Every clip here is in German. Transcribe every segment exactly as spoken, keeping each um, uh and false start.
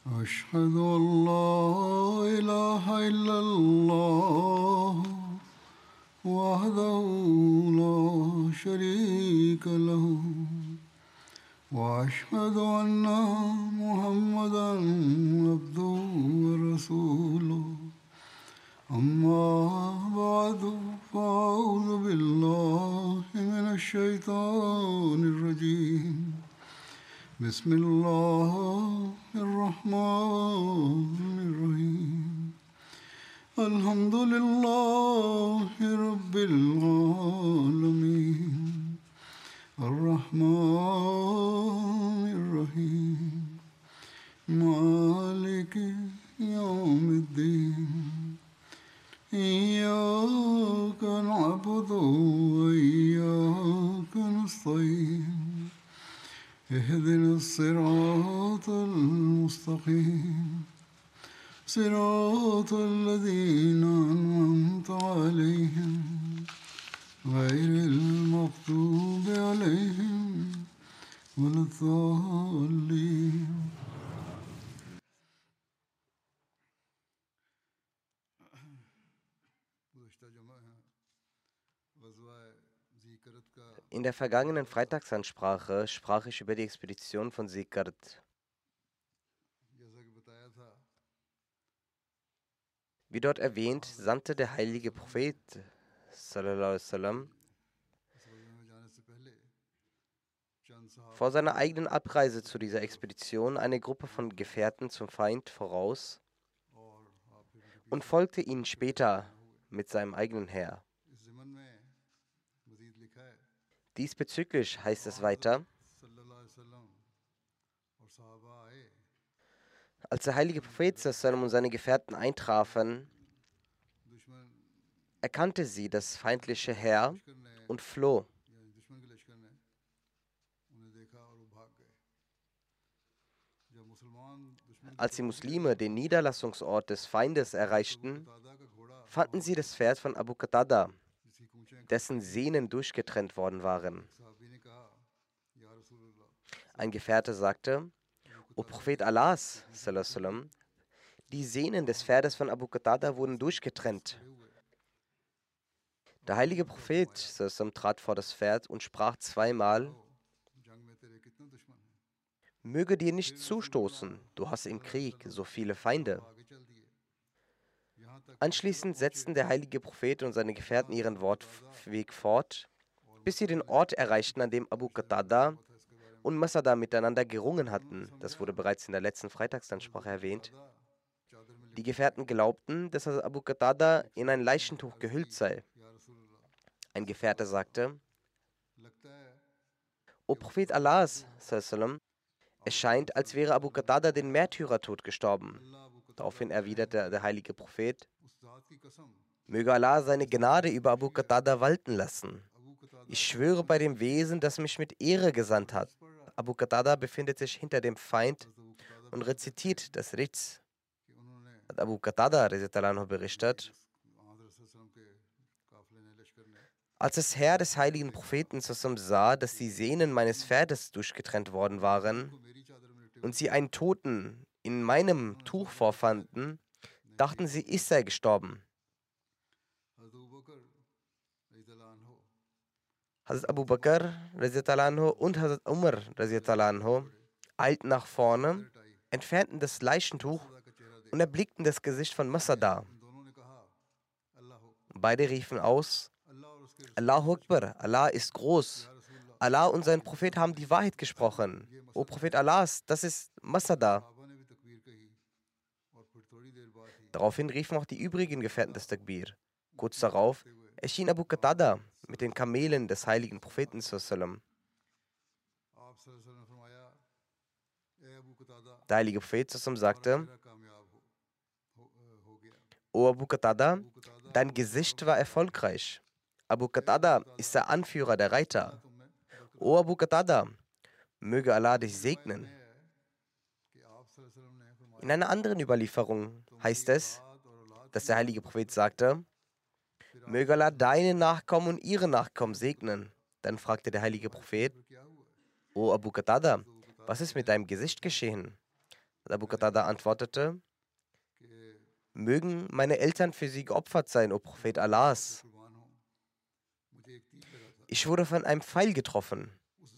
أشهد أن لا إله إلا الله وحده لا شريك له وأشهد أن محمدا عبده ورسوله أما بعد فأعوذ بالله من الشيطان الرجيم بسم الله الرحمن الرحيم الحمد لله رب العالمين الرحمن الرحيم مالك يوم الدين إياك نعبد وإياك نستعين اهدنا الصراط المستقيم صراط الذين أنعمت عليهم غير المغضوب عليهم ولا الضالين. In der vergangenen Freitagsansprache sprach ich über die Expedition von Sikart. Wie dort erwähnt, sandte der heilige Prophet sallallahu alaihi wasallam vor seiner eigenen Abreise zu dieser Expedition eine Gruppe von Gefährten zum Feind voraus und folgte ihnen später mit seinem eigenen Heer. Diesbezüglich heißt es weiter: Als der heilige Prophet sallallahu und seine Gefährten eintrafen, erkannte sie das feindliche Heer und floh. Als die Muslime den Niederlassungsort des Feindes erreichten, fanden sie das Pferd von Abu Qatada, dessen Sehnen durchgetrennt worden waren. Ein Gefährte sagte: O Prophet Allahs, sallam, die Sehnen des Pferdes von Abu Qatada wurden durchgetrennt. Der heilige Prophet sallam, trat vor das Pferd und sprach zweimal: Möge dir nicht zustoßen, du hast im Krieg so viele Feinde. Anschließend setzten der heilige Prophet und seine Gefährten ihren Wortweg fort, bis sie den Ort erreichten, an dem Abu Qatada und Masada miteinander gerungen hatten. Das wurde bereits in der letzten Freitagsansprache erwähnt. Die Gefährten glaubten, dass Abu Qatada in ein Leichentuch gehüllt sei. Ein Gefährte sagte: O Prophet Allahs, sallam, es scheint, als wäre Abu Qatada den Märtyrertod gestorben. Daraufhin erwiderte der heilige Prophet: Möge Allah seine Gnade über Abu Qatada walten lassen. Ich schwöre bei dem Wesen, das mich mit Ehre gesandt hat. Abu Qatada befindet sich hinter dem Feind und rezitiert das Rijz. Hat Abu Qatada berichtet: Als das Heer des heiligen Propheten sah, dass die Sehnen meines Pferdes durchgetrennt worden waren und sie einen Toten in meinem Tuch vorfanden, dachten sie, ich sei gestorben. Hazrat Abu Bakr und Hazrat Umar eilten nach vorne, entfernten das Leichentuch und erblickten das Gesicht von Masada. Beide riefen aus: Allahu Akbar, Allah ist groß. Allah und sein Prophet haben die Wahrheit gesprochen. O Prophet Allahs, das ist Masada. Daraufhin riefen auch die übrigen Gefährten des Takbir. Kurz darauf erschien Abu Qatada mit den Kamelen des heiligen Propheten sallam. Der heilige Prophet sallam sagte: O Abu Qatada, dein Gesicht war erfolgreich. Abu Qatada ist der Anführer der Reiter. O Abu Qatada, möge Allah dich segnen. In einer anderen Überlieferung heißt es, dass der heilige Prophet sagte: Möge Allah deine Nachkommen und ihre Nachkommen segnen. Dann fragte der heilige Prophet: O Abu Qatada, was ist mit deinem Gesicht geschehen? Abu Qatada antwortete: Mögen meine Eltern für sie geopfert sein, o Prophet Allahs. Ich wurde von einem Pfeil getroffen.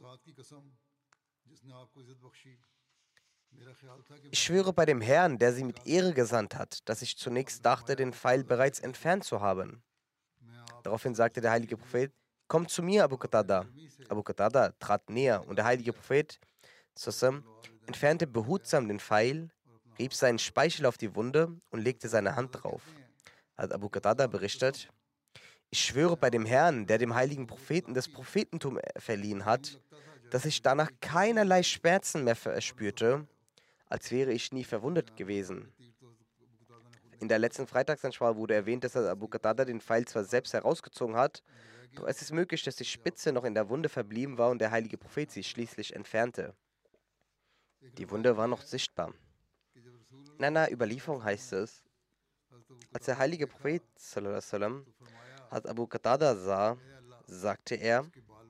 Ich schwöre bei dem Herrn, der sie mit Ehre gesandt hat, dass ich zunächst dachte, den Pfeil bereits entfernt zu haben. Daraufhin sagte der heilige Prophet: Komm zu mir, Abu Qatada. Abu Qatada trat näher und der heilige Prophet Sassam entfernte behutsam den Pfeil, rieb seinen Speichel auf die Wunde und legte seine Hand drauf. Hat Abu Qatada berichtet: Ich schwöre bei dem Herrn, der dem heiligen Propheten das Prophetentum verliehen hat, dass ich danach keinerlei Schmerzen mehr verspürte, als wäre ich nie verwundet gewesen. In der letzten Freitagsansprache wurde erwähnt, dass Abu Qatada den Pfeil zwar selbst herausgezogen hat, doch es ist möglich, dass die Spitze noch in der Wunde verblieben war und der heilige Prophet sie schließlich entfernte. Die Wunde war noch sichtbar. In einer Überlieferung heißt es, als der heilige Prophet sallallahu alaihi wasallam hat Abu Qatada sah, sagte er: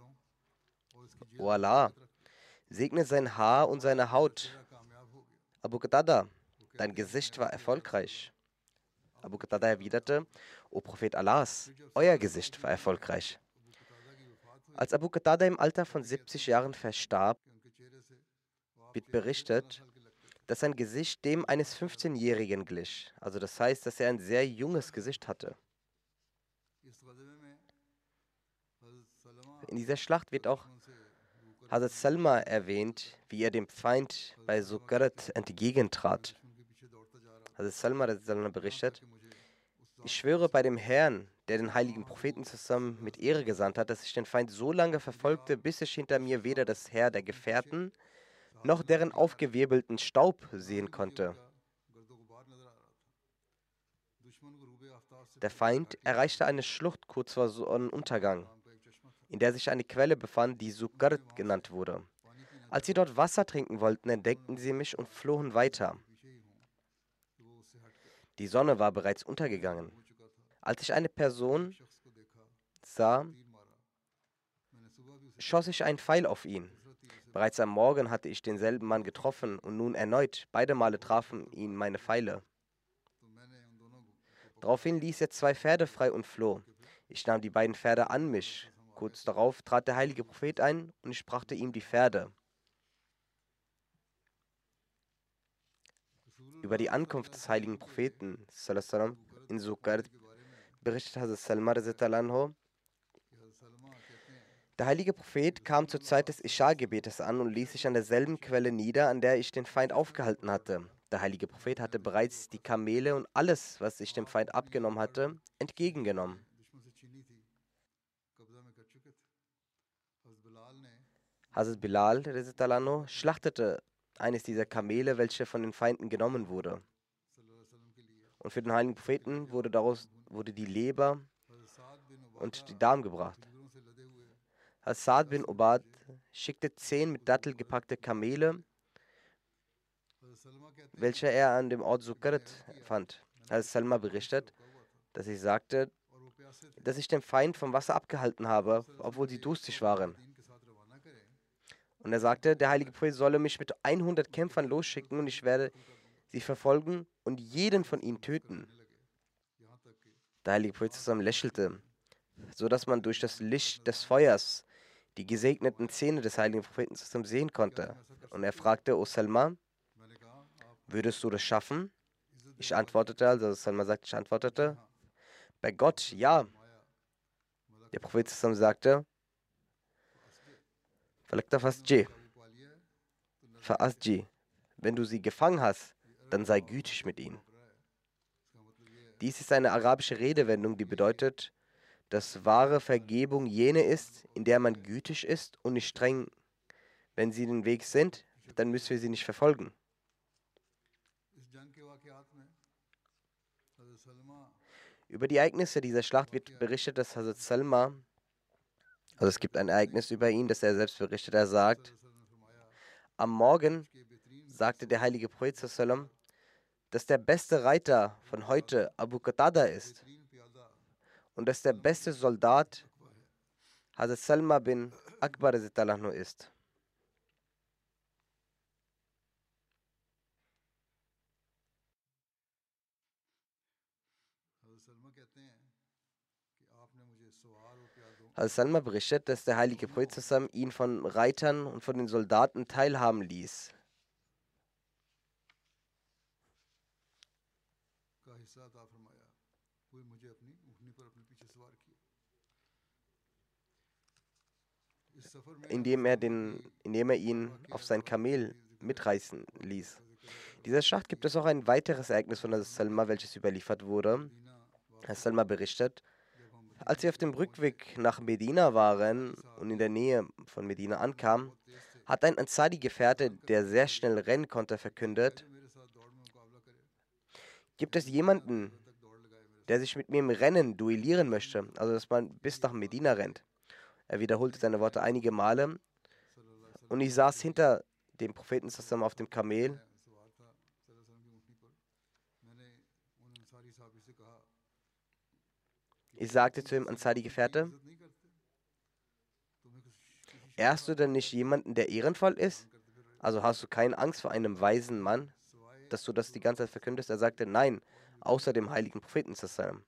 O Allah, segne sein Haar und seine Haut. Abu Qatada, dein Gesicht war erfolgreich. Abu Qatada erwiderte: O Prophet Allahs, euer Gesicht war erfolgreich. Als Abu Qatada im Alter von siebzig Jahren verstarb, wird berichtet, dass sein Gesicht dem eines fünfzehnjährigen glich. Also das heißt, dass er ein sehr junges Gesicht hatte. In dieser Schlacht wird auch Hazrat Salma erwähnt, wie er dem Feind bei Sukarat entgegentrat. Hazrat Salma berichtet: Ich schwöre bei dem Herrn, der den heiligen Propheten zusammen mit Ehre gesandt hat, dass ich den Feind so lange verfolgte, bis ich hinter mir weder das Heer der Gefährten noch deren aufgewirbelten Staub sehen konnte. Der Feind erreichte eine Schlucht kurz vor Sonnenuntergang, in der sich eine Quelle befand, die Sukarat genannt wurde. Als sie dort Wasser trinken wollten, entdeckten sie mich und flohen weiter. Die Sonne war bereits untergegangen. Als ich eine Person sah, schoss ich einen Pfeil auf ihn. Bereits am Morgen hatte ich denselben Mann getroffen und nun erneut. Beide Male trafen ihn meine Pfeile. Daraufhin ließ er zwei Pferde frei und floh. Ich nahm die beiden Pferde an mich. Kurz darauf trat der heilige Prophet ein und ich brachte ihm die Pferde. Über die Ankunft des heiligen Propheten in Sukarat berichtet Hazrat Salma anhu: Der heilige Prophet kam zur Zeit des Isha-Gebetes an und ließ sich an derselben Quelle nieder, an der ich den Feind aufgehalten hatte. Der heilige Prophet hatte bereits die Kamele und alles, was ich dem Feind abgenommen hatte, entgegengenommen. Hazrat Bilal anhu schlachtete eines dieser Kamele, welche von den Feinden genommen wurde. Und für den heiligen Propheten wurde daraus wurde die Leber und die Darm gebracht. Saad bin Ubad schickte zehn mit Dattel gepackte Kamele, welche er an dem Ort Sukarat fand. Als Salma berichtet, dass ich sagte, dass ich den Feind vom Wasser abgehalten habe, obwohl sie durstig waren. Und er sagte, der heilige Prophet solle mich mit hundert Kämpfern losschicken und ich werde sie verfolgen und jeden von ihnen töten. Der heilige Prophet zusammen lächelte, sodass man durch das Licht des Feuers die gesegneten Zähne des heiligen Propheten zusammen sehen konnte. Und er fragte, O Salma, würdest du das schaffen? Ich antwortete, also Salma sagt, ich antwortete, bei Gott, ja. Der Prophet zusammen sagte, wenn du sie gefangen hast, dann sei gütig mit ihnen. Dies ist eine arabische Redewendung, die bedeutet, dass wahre Vergebung jene ist, in der man gütig ist und nicht streng. Wenn sie den Weg sind, dann müssen wir sie nicht verfolgen. Über die Ereignisse dieser Schlacht wird berichtet, dass Hazrat Salma, also es gibt ein Ereignis über ihn, das er selbst berichtet, er sagt, am Morgen sagte der heilige Prophet sallam, dass der beste Reiter von heute Abu Qatada ist und dass der beste Soldat Hazrat Salma bin Akbar ist. Hazrat Salma berichtet, dass der heilige Prophet zusammen ihn von Reitern und von den Soldaten teilhaben ließ. Indem er, den, indem er ihn auf sein Kamel mitreißen ließ. In dieser Schlacht gibt es auch ein weiteres Ereignis von Hazrat Salma, welches überliefert wurde. Hazrat Salma berichtet, als sie auf dem Rückweg nach Medina waren und in der Nähe von Medina ankamen, hat ein Ansari-Gefährte, der sehr schnell rennen konnte, verkündet: Gibt es jemanden, der sich mit mir im Rennen duellieren möchte, also dass man bis nach Medina rennt? Er wiederholte seine Worte einige Male und ich saß hinter dem Propheten zusammen auf dem Kamel. Ich sagte zu dem Ansari-Gefährte: Ehrst du denn nicht jemanden, der ehrenvoll ist? Also hast du keine Angst vor einem weisen Mann, dass du das die ganze Zeit verkündest? Er sagte: Nein, außer dem heiligen Propheten zusammen.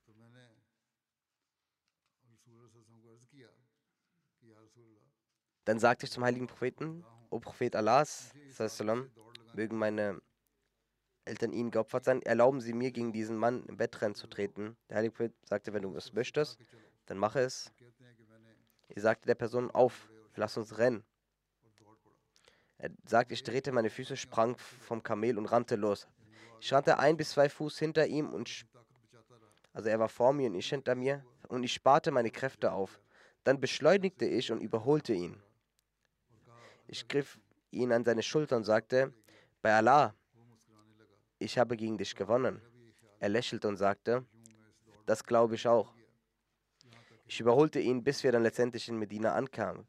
Dann sagte ich zum heiligen Propheten: O Prophet Allahs, mögen meine Eltern ihnen geopfert sein, erlauben Sie mir, gegen diesen Mann im Wettrennen zu treten. Der heilige Prophet sagte: Wenn du es möchtest, dann mache es. Ich sagte der Person: Auf, lass uns rennen. Er sagte, ich drehte meine Füße, sprang vom Kamel und rannte los. Ich rannte ein bis zwei Fuß hinter ihm, und also er war vor mir und ich hinter mir, und ich sparte meine Kräfte auf. Dann beschleunigte ich und überholte ihn. Ich griff ihn an seine Schulter und sagte: Bei Allah, ich habe gegen dich gewonnen. Er lächelte und sagte: Das glaube ich auch. Ich überholte ihn, bis wir dann letztendlich in Medina ankamen.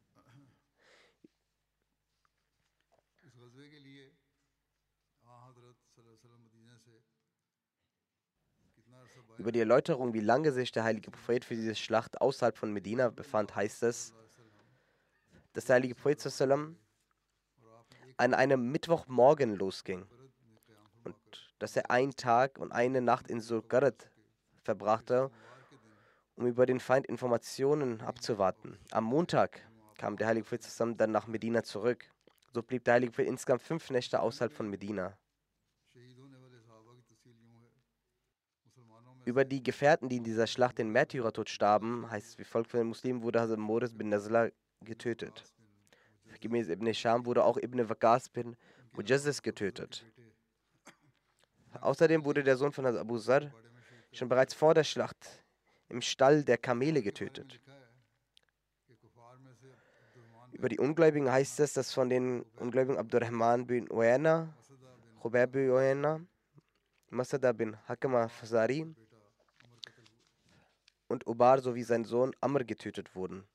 Über die Erläuterung, wie lange sich der heilige Prophet für diese Schlacht außerhalb von Medina befand, heißt es, dass der heilige Prophet sallam an einem Mittwochmorgen losging und dass er einen Tag und eine Nacht in Zulqarad verbrachte, um über den Feind Informationen abzuwarten. Am Montag kam der heilige Prophet sallam dann nach Medina zurück. So blieb der heilige Prophet insgesamt fünf Nächte außerhalb von Medina. Über die Gefährten, die in dieser Schlacht den Märtyrertod starben, heißt es wie folgt: Von den Muslimen wurde Hazrat Moritz bin Nazla getötet. Gemäß Ibn Sham wurde auch Ibn Waqas bin Mujazzis getötet. Außerdem wurde der Sohn von Hazrat Abu Zar schon bereits vor der Schlacht im Stall der Kamele getötet. Über die Ungläubigen heißt es, dass von den Ungläubigen Abdurrahman bin Uayna, Khubayb bin Uayna, Masada bin Hakama Fazari und Ubar sowie sein Sohn Amr getötet wurden.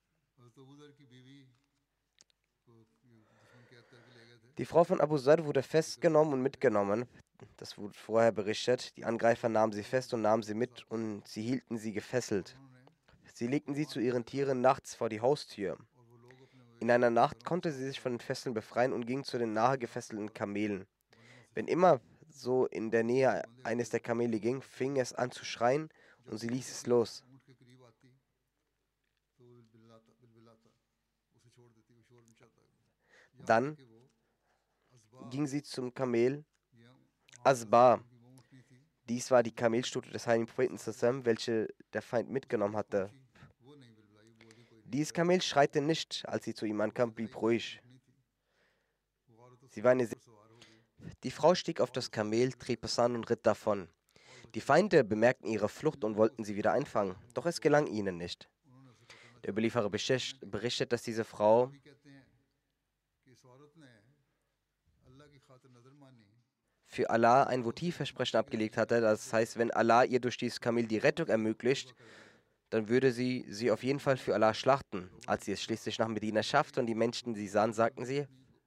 Die Frau von Abu Zar wurde festgenommen und mitgenommen. Das wurde vorher berichtet. Die Angreifer nahmen sie fest und nahmen sie mit und sie hielten sie gefesselt. Sie legten sie zu ihren Tieren nachts vor die Haustür. In einer Nacht konnte sie sich von den Fesseln befreien und ging zu den nahe gefesselten Kamelen. Wenn immer so in der Nähe eines der Kamele ging, fing es an zu schreien und sie ließ es los. Dann ging sie zum Kamel Asba. Dies war die Kamelstute des heiligen Propheten zusammen, welche der Feind mitgenommen hatte. Dieses Kamel schreite nicht, als sie zu ihm ankam, blieb ruhig. Sie war eine Die Frau stieg auf das Kamel, trieb es an und ritt davon. Die Feinde bemerkten ihre Flucht und wollten sie wieder einfangen, doch es gelang ihnen nicht. Der Überlieferer berichtet, dass diese Frau für Allah ein Votivversprechen abgelegt hatte. Das heißt, wenn Allah ihr durch dieses Kamel die Rettung ermöglicht, dann würde sie sie auf jeden Fall für Allah schlachten. Als sie es schließlich nach Medina schaffte und die Menschen sie sahen, sagten sie: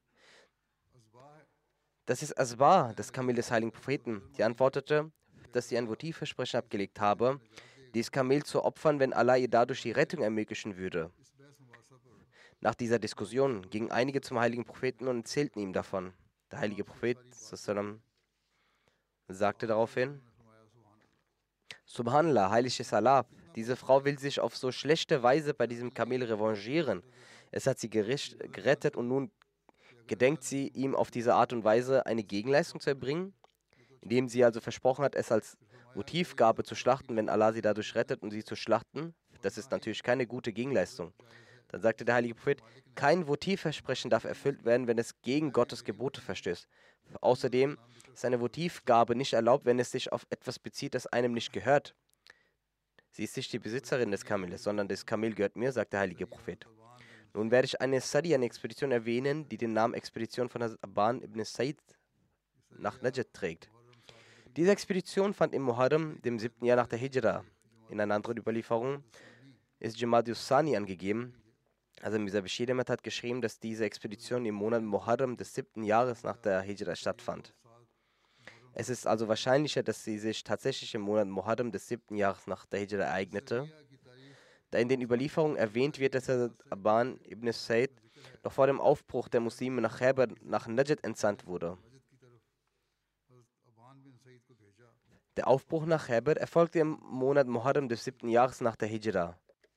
Das ist Asba, das Kamel des heiligen Propheten. Sie antwortete, dass sie ein Votivversprechen abgelegt habe, dieses Kamel zu opfern, wenn Allah ihr dadurch die Rettung ermöglichen würde. Nach dieser Diskussion gingen einige zum heiligen Propheten und erzählten ihm davon. Der heilige Prophet sallam sagte daraufhin: Subhanallah, heilig ist Allah. Diese Frau will sich auf so schlechte Weise bei diesem Kamel revanchieren. Es hat sie gericht, gerettet und nun gedenkt sie, ihm auf diese Art und Weise eine Gegenleistung zu erbringen, indem sie also versprochen hat, es als Votivgabe zu schlachten, wenn Allah sie dadurch rettet und sie zu schlachten. Das ist natürlich keine gute Gegenleistung. Dann sagte der heilige Prophet, kein Votivversprechen darf erfüllt werden, wenn es gegen Gottes Gebote verstößt. Außerdem ist eine Votivgabe nicht erlaubt, wenn es sich auf etwas bezieht, das einem nicht gehört. Sie ist nicht die Besitzerin des Kamels, sondern das Kamel gehört mir, sagt der heilige Prophet. Nun werde ich eine Sadi, eine Expedition erwähnen, die den Namen Expedition von Hazrat Aban ibn Said nach Najd trägt. Diese Expedition fand im Muharram, dem siebten Jahr nach der Hijra. In einer anderen Überlieferung ist Jamadius Sani angegeben. Also Mirza Bashir Ahmad hat geschrieben, dass diese Expedition im Monat Muharram des siebten Jahres nach der Hijra stattfand. Es ist also wahrscheinlicher, dass sie sich tatsächlich im Monat Muharram des siebten Jahres nach der Hijra ereignete, da in den Überlieferungen erwähnt wird, dass Hazrat Aban ibn Said noch vor dem Aufbruch der Muslime nach Khyber nach Najd entsandt wurde. Der Aufbruch nach Khyber erfolgte im Monat Muharram des siebten Jahres nach der Hijra.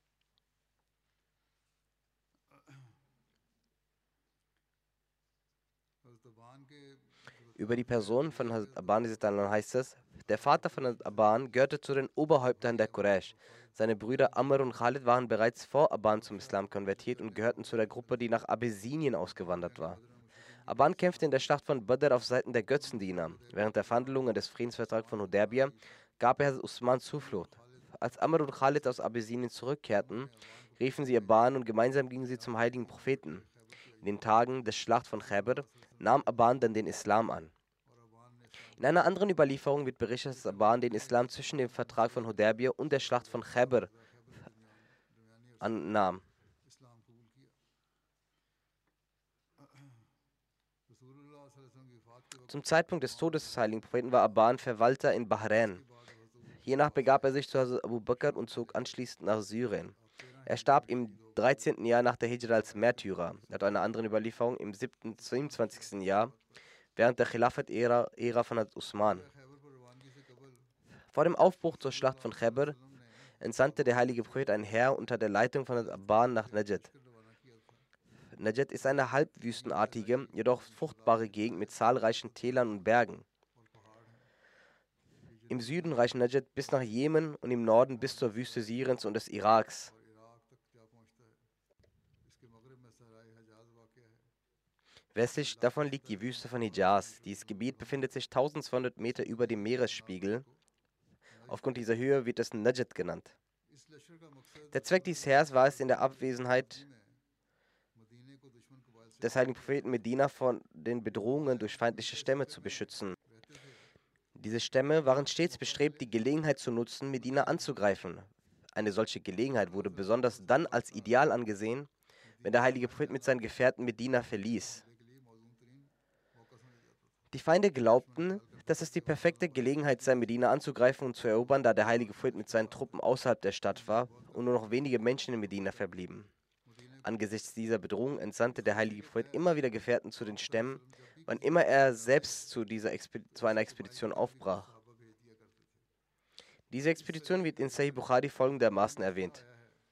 Über die Person von Hazrat Aban heißt es, der Vater von Hazrat Aban gehörte zu den Oberhäuptern der Quraysh. Seine Brüder Amr und Khalid waren bereits vor Aban zum Islam konvertiert und gehörten zu der Gruppe, die nach Abessinien ausgewandert war. Aban kämpfte in der Schlacht von Badr auf Seiten der Götzendiener. Während der Verhandlungen des Friedensvertrags von Hudaybiyah gab er Hazrat Usman Zuflucht. Als Amr und Khalid aus Abessinien zurückkehrten, riefen sie Aban und gemeinsam gingen sie zum heiligen Propheten. In den Tagen der Schlacht von Khyber nahm Aban dann den Islam an. In einer anderen Überlieferung wird berichtet, dass Aban den Islam zwischen dem Vertrag von Hudaybiyah und der Schlacht von Khyber annahm. Zum Zeitpunkt des Todes des heiligen Propheten war Aban Verwalter in Bahrain. Hiernach begab er sich zu Hazrat Abu Bakr und zog anschließend nach Syrien. Er starb im dreizehnten Jahr nach der Hijra als Märtyrer. Laut einer anderen Überlieferung im siebenundzwanzigsten Jahr während der Khilafat-Ära Ära von Hazrat Usman. Vor dem Aufbruch zur Schlacht von Khyber entsandte der heilige Prophet ein Heer unter der Leitung von Hazrat Aban nach Najd. Najd ist eine halbwüstenartige, jedoch fruchtbare Gegend mit zahlreichen Tälern und Bergen. Im Süden reicht Najd bis nach Jemen und im Norden bis zur Wüste Syriens und des Iraks. Westlich davon liegt die Wüste von Hijaz. Dieses Gebiet befindet sich eintausendzweihundert Meter über dem Meeresspiegel. Aufgrund dieser Höhe wird es Najd genannt. Der Zweck dieses Heers war es, in der Abwesenheit des heiligen Propheten Medina von den Bedrohungen durch feindliche Stämme zu beschützen. Diese Stämme waren stets bestrebt, die Gelegenheit zu nutzen, Medina anzugreifen. Eine solche Gelegenheit wurde besonders dann als ideal angesehen, wenn der heilige Prophet mit seinen Gefährten Medina verließ. Die Feinde glaubten, dass es die perfekte Gelegenheit sei, Medina anzugreifen und zu erobern, da der heilige Prophet mit seinen Truppen außerhalb der Stadt war und nur noch wenige Menschen in Medina verblieben. Angesichts dieser Bedrohung entsandte der heilige Prophet immer wieder Gefährten zu den Stämmen, wann immer er selbst zu, dieser zu einer Expedition aufbrach. Diese Expedition wird in Sahih Bukhari folgendermaßen erwähnt.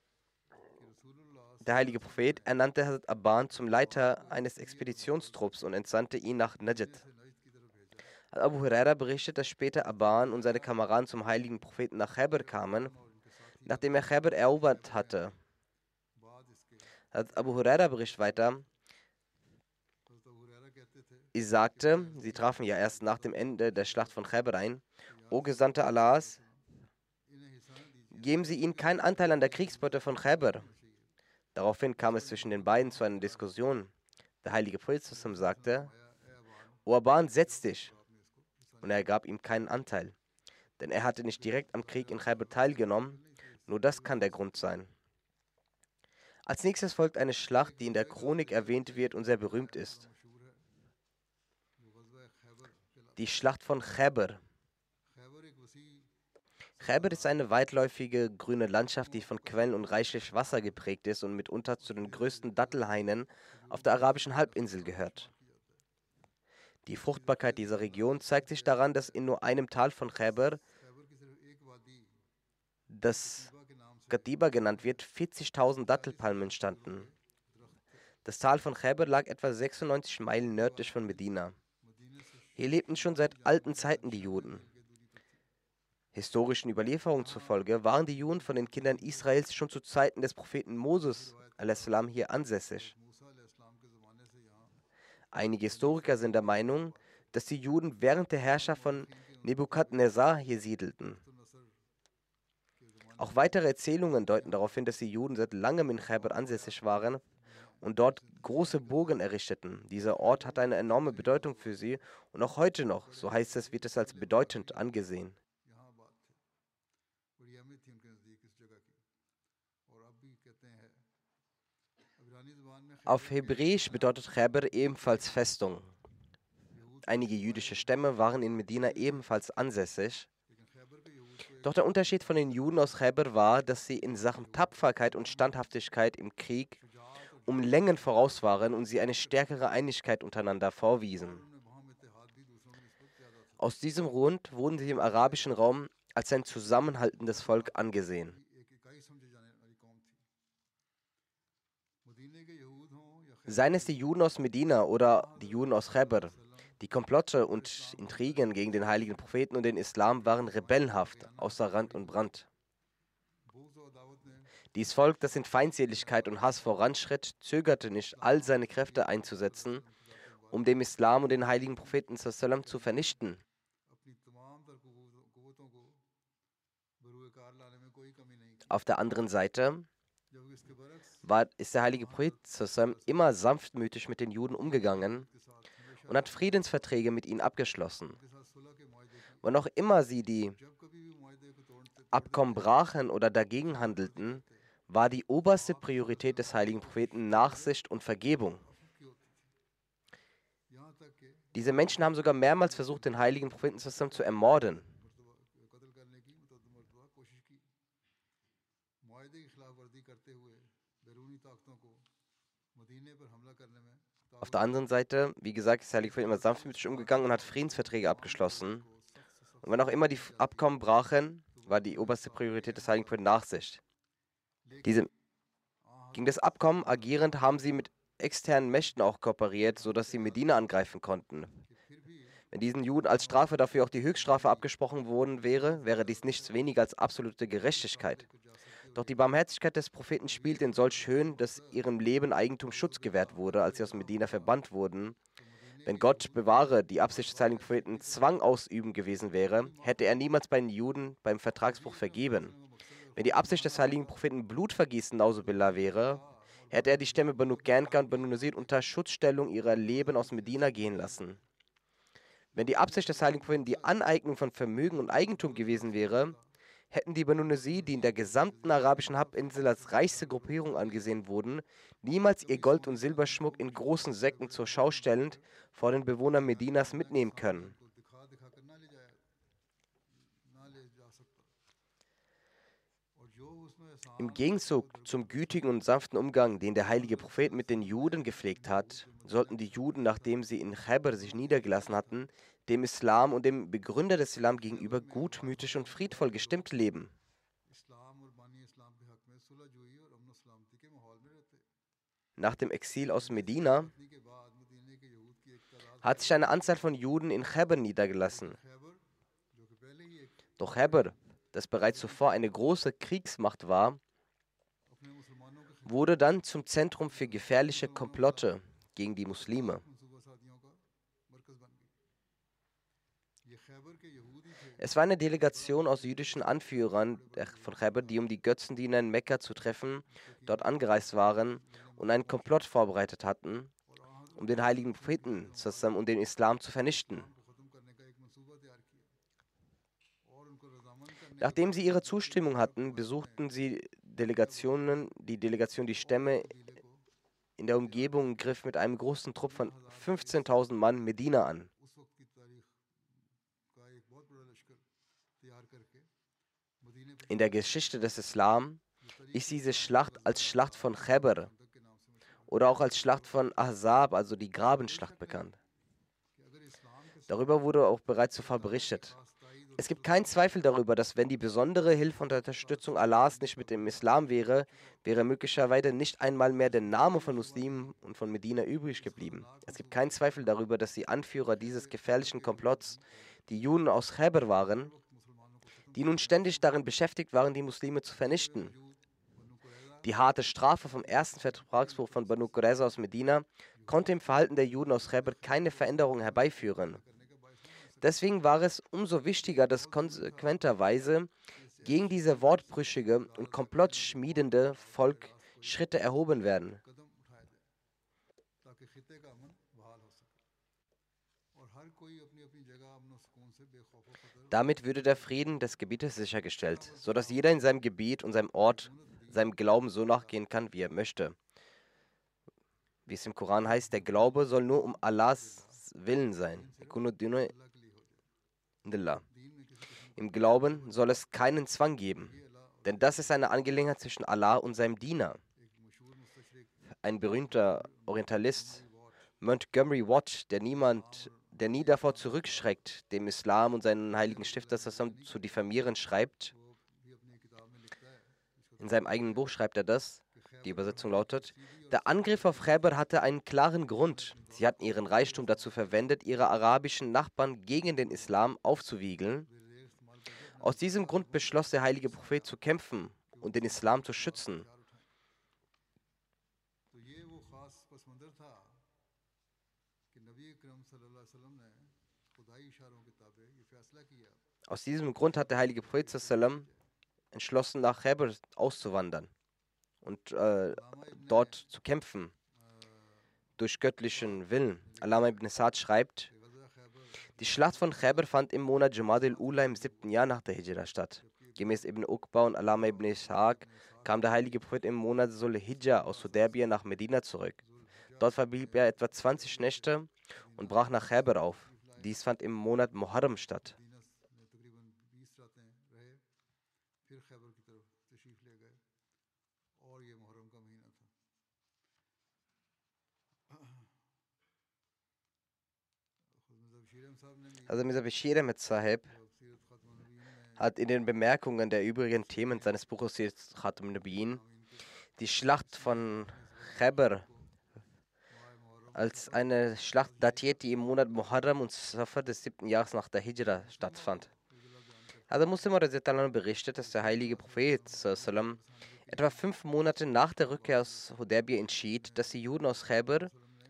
Der heilige Prophet ernannte Hazrat Aban zum Leiter eines Expeditionstrupps und entsandte ihn nach Najd. Abu Huraira berichtet, dass später Aban und seine Kameraden zum heiligen Propheten nach Khyber kamen, nachdem er Khyber erobert hatte. Abu Huraira berichtet weiter, ich sagte, sie trafen ja erst nach dem Ende der Schlacht von Khyber ein, O Gesandter Allahs, geben Sie ihnen keinen Anteil an der Kriegsbeute von Khyber. Daraufhin kam es zwischen den beiden zu einer Diskussion. Der heilige Prophet sagte, O Aban, setz dich. Und er gab ihm keinen Anteil, denn er hatte nicht direkt am Krieg in Khyber teilgenommen, nur das kann der Grund sein. Als nächstes folgt eine Schlacht, die in der Chronik erwähnt wird und sehr berühmt ist. Die Schlacht von Khyber. Khyber ist eine weitläufige grüne Landschaft, die von Quellen und reichlich Wasser geprägt ist und mitunter zu den größten Dattelhainen auf der arabischen Halbinsel gehört. Die Fruchtbarkeit dieser Region zeigt sich daran, dass in nur einem Tal von Khyber das Katiba genannt wird, vierzigtausend Dattelpalmen standen. Das Tal von Khaybar lag etwa sechsundneunzig Meilen nördlich von Medina. Hier lebten schon seit alten Zeiten die Juden. Historischen Überlieferungen zufolge waren die Juden von den Kindern Israels schon zu Zeiten des Propheten Moses a.s. hier ansässig. Einige Historiker sind der Meinung, dass die Juden während der Herrschaft von Nebukadnezar hier siedelten. Auch weitere Erzählungen deuten darauf hin, dass die Juden seit langem in Khaybar ansässig waren und dort große Burgen errichteten. Dieser Ort hat eine enorme Bedeutung für sie und auch heute noch, so heißt es, wird es als bedeutend angesehen. Auf Hebräisch bedeutet Khaybar ebenfalls Festung. Einige jüdische Stämme waren in Medina ebenfalls ansässig. Doch der Unterschied von den Juden aus Khaybar war, dass sie in Sachen Tapferkeit und Standhaftigkeit im Krieg um Längen voraus waren und sie eine stärkere Einigkeit untereinander vorwiesen. Aus diesem Grund wurden sie im arabischen Raum als ein zusammenhaltendes Volk angesehen. Seien es die Juden aus Medina oder die Juden aus Khaybar, die Komplotte und Intrigen gegen den heiligen Propheten und den Islam waren rebellenhaft, außer Rand und Brand. Dies Volk, das in Feindseligkeit und Hass voranschritt, zögerte nicht, all seine Kräfte einzusetzen, um den Islam und den heiligen Propheten sallam zu vernichten. Auf der anderen Seite war, ist der heilige Prophet sallam immer sanftmütig mit den Juden umgegangen und hat Friedensverträge mit ihnen abgeschlossen. Wann auch immer sie die Abkommen brachen oder dagegen handelten, war die oberste Priorität des heiligen Propheten Nachsicht und Vergebung. Diese Menschen haben sogar mehrmals versucht, den heiligen Propheten zu ermorden. Auf der anderen Seite, wie gesagt, ist der heilige Prophet immer sanftmütig umgegangen und hat Friedensverträge abgeschlossen. Und wenn auch immer die Abkommen brachen, war die oberste Priorität des heiligen Propheten Nachsicht. Diese, gegen das Abkommen agierend haben sie mit externen Mächten auch kooperiert, sodass sie Medina angreifen konnten. Wenn diesen Juden als Strafe dafür auch die Höchststrafe abgesprochen worden wäre, wäre dies nichts weniger als absolute Gerechtigkeit. Doch die Barmherzigkeit des Propheten spielte in solch Höhen, dass ihrem Leben Eigentum Schutz gewährt wurde, als sie aus Medina verbannt wurden. Wenn Gott, bewahre, die Absicht des heiligen Propheten Zwang ausüben gewesen wäre, hätte er niemals bei den Juden beim Vertragsbruch vergeben. Wenn die Absicht des heiligen Propheten Blutvergießen Nauzubillah wäre, hätte er die Stämme Banu Qanqa und Banu Nazir unter Schutzstellung ihrer Leben aus Medina gehen lassen. Wenn die Absicht des heiligen Propheten die Aneignung von Vermögen und Eigentum gewesen wäre, hätten die Banu Nazir, die in der gesamten arabischen Halbinsel als reichste Gruppierung angesehen wurden, niemals ihr Gold- und Silberschmuck in großen Säcken zur Schau stellend vor den Bewohnern Medinas mitnehmen können. Im Gegenzug zum gütigen und sanften Umgang, den der heilige Prophet mit den Juden gepflegt hat, sollten die Juden, nachdem sie in Khaybar sich niedergelassen hatten, dem Islam und dem Begründer des Islam gegenüber gutmütig und friedvoll gestimmt leben. Nach dem Exil aus Medina hat sich eine Anzahl von Juden in Khaybar niedergelassen. Doch Khaybar, das bereits zuvor eine große Kriegsmacht war, wurde dann zum Zentrum für gefährliche Komplotte gegen die Muslime. Es war eine Delegation aus jüdischen Anführern von Khaybar, die um die Götzendiener in Mekka zu treffen, dort angereist waren und einen Komplott vorbereitet hatten, um den heiligen Propheten und den Islam zu vernichten. Nachdem sie ihre Zustimmung hatten, besuchten sie Delegationen, die Delegation die Stämme in der Umgebung und griff mit einem großen Trupp von fünfzehntausend Mann Medina an. In der Geschichte des Islam ist diese Schlacht als Schlacht von Khaybar oder auch als Schlacht von Ahzab, also die Grabenschlacht, bekannt. Darüber wurde auch bereits zuvor berichtet. Es gibt keinen Zweifel darüber, dass wenn die besondere Hilfe und Unterstützung Allahs nicht mit dem Islam wäre, wäre möglicherweise nicht einmal mehr der Name von Muslimen und von Medina übrig geblieben. Es gibt keinen Zweifel darüber, dass die Anführer dieses gefährlichen Komplotts die Juden aus Khaybar waren, die nun ständig darin beschäftigt waren, die Muslime zu vernichten. Die harte Strafe vom ersten Vertragsbruch von Banu Qurayza aus Medina konnte im Verhalten der Juden aus Khaybar keine Veränderung herbeiführen. Deswegen war es umso wichtiger, dass konsequenterweise gegen diese wortbrüchige und komplottschmiedende Volk Schritte erhoben werden. Damit würde der Frieden des Gebietes sichergestellt, sodass jeder in seinem Gebiet und seinem Ort seinem Glauben so nachgehen kann, wie er möchte. Wie es im Koran heißt, der Glaube soll nur um Allahs Willen sein. Im Glauben soll es keinen Zwang geben, denn das ist eine Angelegenheit zwischen Allah und seinem Diener. Ein berühmter Orientalist, Montgomery Watt, der niemand, der nie davor zurückschreckt, dem Islam und seinen heiligen Stifter zu diffamieren, schreibt, in seinem eigenen Buch schreibt er das, die Übersetzung lautet: Der Angriff auf Khaybar hatte einen klaren Grund. Sie hatten ihren Reichtum dazu verwendet, ihre arabischen Nachbarn gegen den Islam aufzuwiegeln. Aus diesem Grund beschloss der heilige Prophet zu kämpfen und den Islam zu schützen. Aus diesem Grund hat der heilige Prophet sallam entschlossen, nach Khaybar auszuwandern und äh, dort zu kämpfen, durch göttlichen Willen. Allama ibn Sa'd schreibt, die Schlacht von Khaybar fand im Monat Jumad al-Ula im siebten Jahr nach der Hijra statt. Gemäß Ibn Uqba und Allama ibn Ishaq kam der heilige Prophet im Monat Sul-Hijja aus Hudaybiyah nach Medina zurück. Dort verblieb er etwa zwanzig Nächte und brach nach Khaybar auf. Dies fand im Monat Muharram statt. Also Mirza Bashir Ahmed Sahib hat in den Bemerkungen der übrigen Themen seines Buches Khatam Nabiyyin die Schlacht von Khaybar als eine Schlacht datiert, die im Monat Muharram und Safar des siebten Jahres nach der Hijra stattfand. Also Muslim berichtet, dass der heilige Prophet sallam, etwa fünf Monate nach der Rückkehr aus Hudaybiyah entschied, dass die Juden aus Khaybar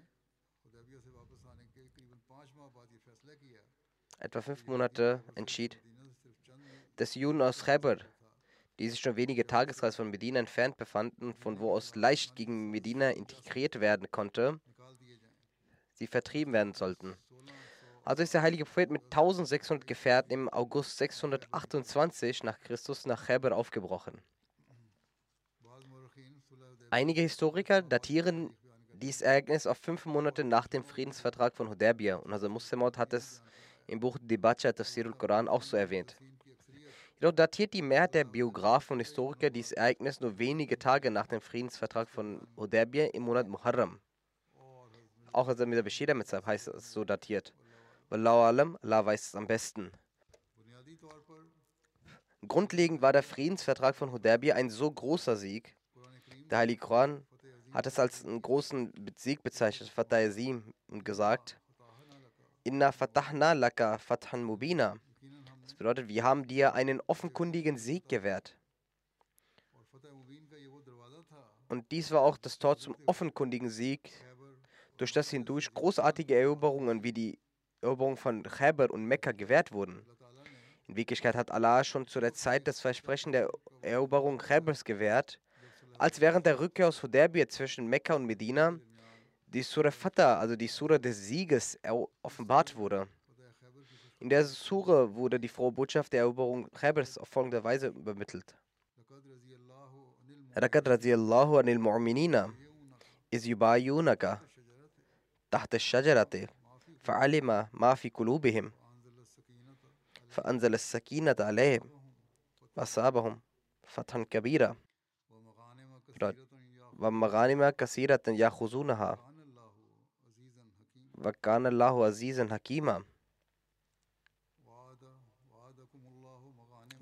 etwa fünf Monate entschied, dass die Juden aus Khaybar, die sich schon wenige Tagesreise von Medina entfernt befanden, von wo aus leicht gegen Medina integriert werden konnte, sie vertrieben werden sollten. Also ist der heilige Prophet mit eintausendsechshundert Gefährten im August sechshundertachtundzwanzig nach Christus nach Khaybar aufgebrochen. Einige Historiker datieren dieses Ereignis auf fünf Monate nach dem Friedensvertrag von Hudaybiyah und also Muslim hat es im Buch Dibacha Tafsir al-Quran auch so erwähnt. Jedoch datiert die Mehrheit der Biografen und Historiker dieses Ereignis nur wenige Tage nach dem Friedensvertrag von Hudaybiyah im Monat Muharram. Auch also mit der Bashir mit heißt es so datiert. Wallahu alam, Allah weiß es am besten. Grundlegend war der Friedensvertrag von Hudaybiyah ein so großer Sieg. Der Heilige Koran hat es als einen großen Sieg bezeichnet, Fatah Yazim, und gesagt, Inna fatahna laka fathan mubina. Das bedeutet, wir haben dir einen offenkundigen Sieg gewährt. Und dies war auch das Tor zum offenkundigen Sieg, durch das hindurch großartige Eroberungen wie die Eroberung von Khaybar und Mekka gewährt wurden. In Wirklichkeit hat Allah schon zu der Zeit das Versprechen der Eroberung Khaybars gewährt, als während der Rückkehr aus Hudaybiyah zwischen Mekka und Medina die Surah Fatah, also die Surah des Sieges, offenbart wurde. In der Surah wurde die frohe Botschaft der Eroberung Khaybars auf folgende Weise übermittelt. Laqad radiyallahu anil mu'minina iz yubayunaka tahta ash-shajarati fa'alima ma fi qulubihim fa'anzala as-sakinata alayhim wa asabahum fathan kabira wa maghanima kaseeratan ya'khuzunaha wa kana Allahu azizan hakima.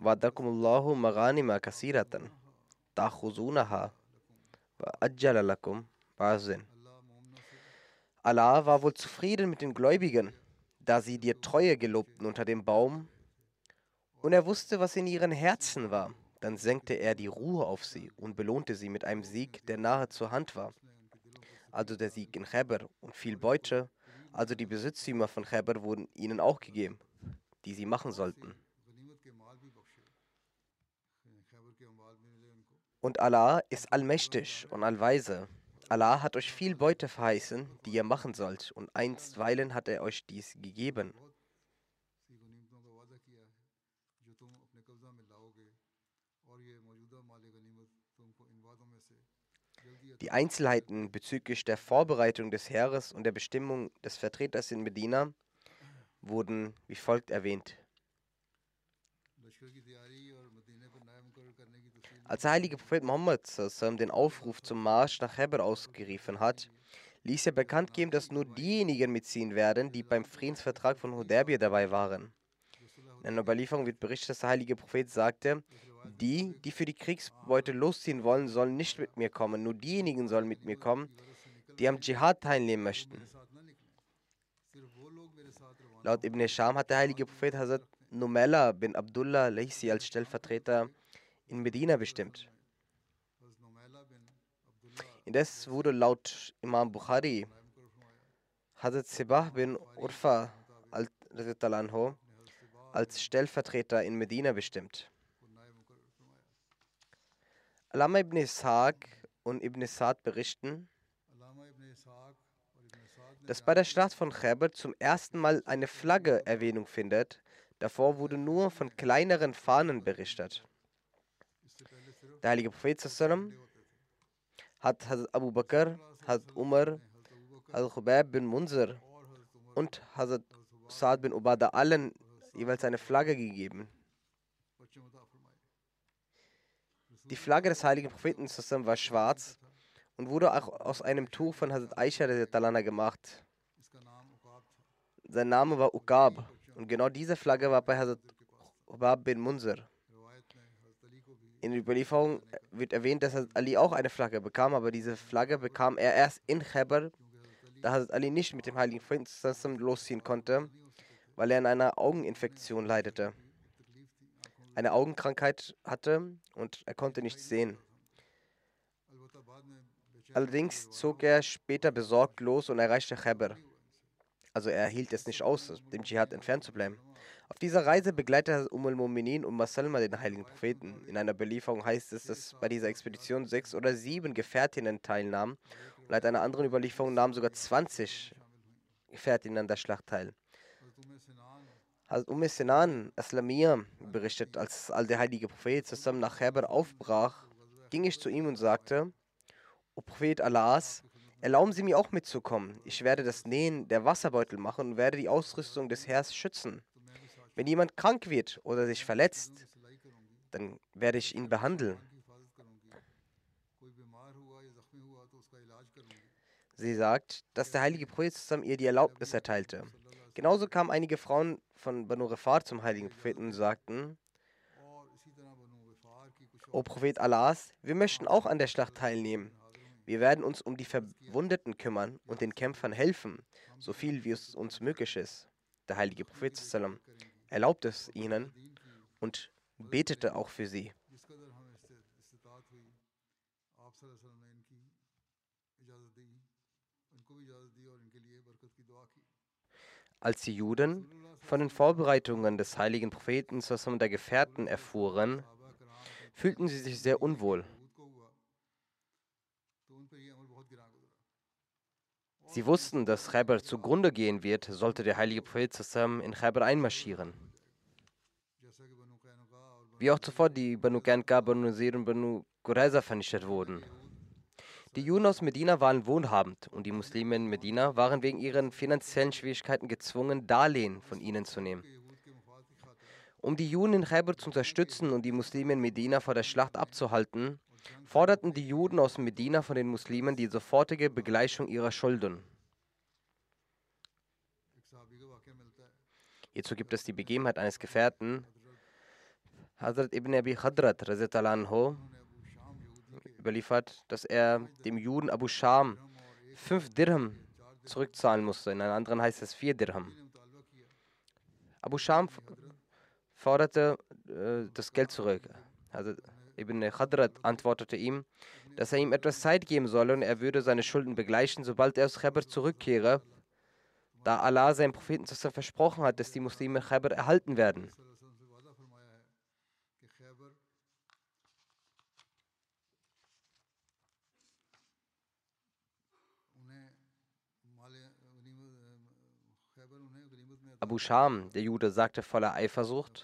Wadakumullahu maghanima kasiratan takhuzunaha wa ajjala lakum ba'zin. Allah war wohl zufrieden mit den Gläubigen, da sie dir Treue gelobten unter dem Baum, und er wusste, was in ihren Herzen war. Dann senkte er die Ruhe auf sie und belohnte sie mit einem Sieg, der nahe zur Hand war. Also der Sieg in Khaybar und viel Beute, also die Besitztümer von Khaybar wurden ihnen auch gegeben, die sie machen sollten. Und Allah ist allmächtig und allweise. Allah hat euch viel Beute verheißen, die ihr machen sollt, und einstweilen hat er euch dies gegeben. Die Einzelheiten bezüglich der Vorbereitung des Heeres und der Bestimmung des Vertreters in Medina wurden wie folgt erwähnt. Als der heilige Prophet Muhammad den Aufruf zum Marsch nach Khaybar ausgerufen hat, ließ er bekannt geben, dass nur diejenigen mitziehen werden, die beim Friedensvertrag von Hudaybiyah dabei waren. In einer Überlieferung wird berichtet, dass der heilige Prophet sagte, die, die für die Kriegsbeute losziehen wollen, sollen nicht mit mir kommen, nur diejenigen sollen mit mir kommen, die am Dschihad teilnehmen möchten. Laut Ibn Hisham hat der heilige Prophet Hazrat Numela bin Abdullah Laysi als Stellvertreter in Medina bestimmt. Indes wurde laut Imam Bukhari Hazrat Sibah bin Urfa al-Anho als Stellvertreter in Medina bestimmt. Allama ibn Ishaq und Ibn Sa'd berichten, dass bei der Schlacht von Khaybar zum ersten Mal eine Flagge Erwähnung findet. Davor wurde nur von kleineren Fahnen berichtet. Der heilige Prophet sallam hat Hazrat Abu Bakr, Hazrat Umar, Hazrat Khubayb bin Munzir und Hazrat Sa'd bin Ubadah allen jeweils eine Flagge gegeben. Die Flagge des heiligen Propheten sallam war schwarz und wurde auch aus einem Tuch von Hazrat Aisha gemacht. Sein Name war Uqab und genau diese Flagge war bei Hazrat Hubab bin Munzir. In der Überlieferung wird erwähnt, dass Hazrat Ali auch eine Flagge bekam, aber diese Flagge bekam er erst in Khaybar, da Hazrat Ali nicht mit dem heiligen Propheten sallam losziehen konnte, weil er an einer Augeninfektion leidete, eine Augenkrankheit hatte und er konnte nichts sehen. Allerdings zog er später besorgt los und erreichte Khaybar. Also er hielt es nicht aus, dem Dschihad entfernt zu bleiben. Auf dieser Reise begleitete Umm al-Mu'minin und Salma den heiligen Propheten. In einer Überlieferung heißt es, dass bei dieser Expedition sechs oder sieben Gefährtinnen teilnahmen. Und laut einer anderen Überlieferung nahmen sogar zwanzig Gefährtinnen an der Schlacht teil. Hazrat Umm Sinan Aslamiyya berichtet, als der heilige Prophet zusammen nach Khaybar aufbrach, ging ich zu ihm und sagte, O Prophet Allahs, erlauben Sie mir auch mitzukommen. Ich werde das Nähen der Wasserbeutel machen und werde die Ausrüstung des Heers schützen. Wenn jemand krank wird oder sich verletzt, dann werde ich ihn behandeln. Sie sagt, dass der heilige Prophet zusammen ihr die Erlaubnis erteilte. Genauso kamen einige Frauen von Banu Ghifar zum heiligen Propheten und sagten, O Prophet Allahs, wir möchten auch an der Schlacht teilnehmen. Wir werden uns um die Verwundeten kümmern und den Kämpfern helfen, so viel wie es uns möglich ist. Der heilige Prophet sallam erlaubte es ihnen und betete auch für sie. Als die Juden von den Vorbereitungen des heiligen Propheten und der Gefährten erfuhren, fühlten sie sich sehr unwohl. Sie wussten, dass Khaybar zugrunde gehen wird, sollte der heilige Prophet zusammen in Khaybar einmarschieren. Wie auch zuvor die Banu Qainuqa, Banu Nazir und Banu Qurayza vernichtet wurden. Die Juden aus Medina waren wohlhabend und die Muslime in Medina waren wegen ihren finanziellen Schwierigkeiten gezwungen, Darlehen von ihnen zu nehmen. Um die Juden in Khaybar zu unterstützen und die Muslime in Medina vor der Schlacht abzuhalten, forderten die Juden aus Medina von den Muslimen die sofortige Begleichung ihrer Schulden. Hierzu gibt es die Begebenheit eines Gefährten, Hazrat ibn Abi Khadrat radiallahu anhu überliefert, dass er dem Juden Abu Sham fünf Dirham zurückzahlen musste. In einem anderen heißt es vier Dirham. Abu Sham f- forderte äh, das Geld zurück. Also Ibn Khadrat antwortete ihm, dass er ihm etwas Zeit geben solle und er würde seine Schulden begleichen, sobald er aus Khaybar zurückkehre, da Allah seinem Propheten zusammen versprochen hat, dass die Muslime Khaybar erhalten werden. Abu Sham, der Jude, sagte voller Eifersucht: